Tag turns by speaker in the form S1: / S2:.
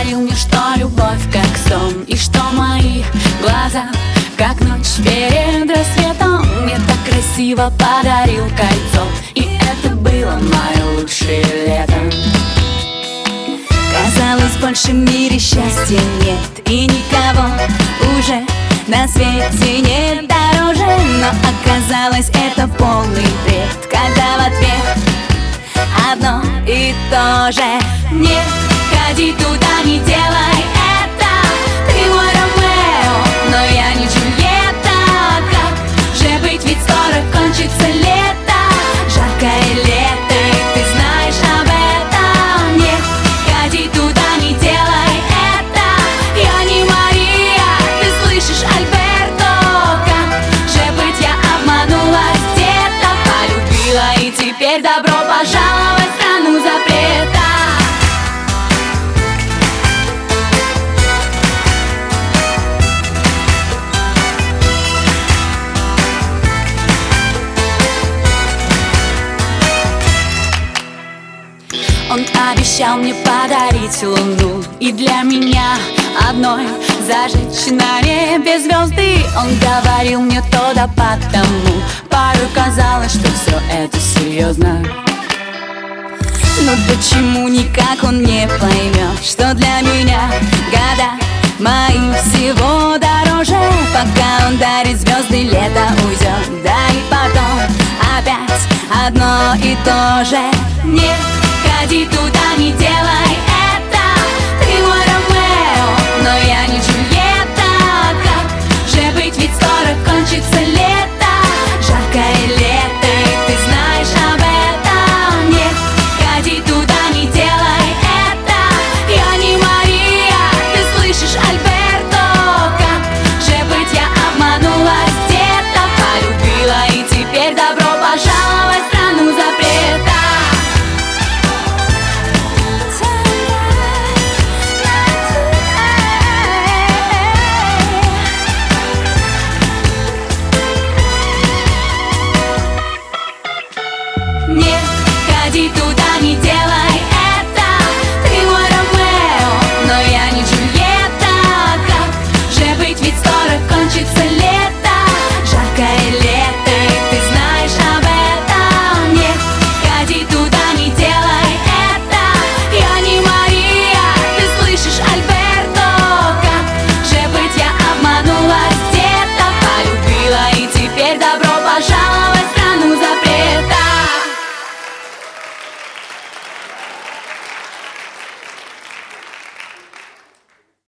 S1: говорил мне, что любовь как сон, и что мои глаза как ночь перед рассветом. Мне так красиво подарил кольцо, и это было мое лучшее лето. Казалось, больше в мире счастья нет, и никого уже на свете нет дороже. Но оказалось, это полный бред, когда в ответ одно и то же: не ходи туда, не делай это. Ты мой Ромео, но я не Джульетта. Как же быть, ведь скоро кончится лето, жаркое лето, и ты знаешь об этом. Не ходи туда, не делай это. Я не Мария, ты слышишь, Альберто? Как же быть, я обманулась где-то, полюбила, и теперь добро пожаловать в страну запрета. Он обещал мне подарить луну, и для меня одной зажечь на небе звезды. Он говорил мне то да потому, порой казалось, что все это серьезно. Но почему никак он не поймет, что для меня года мои всего дороже? Пока он дарит звезды, лето уйдет, да и потом опять одно и то же: не ходи туда, не делай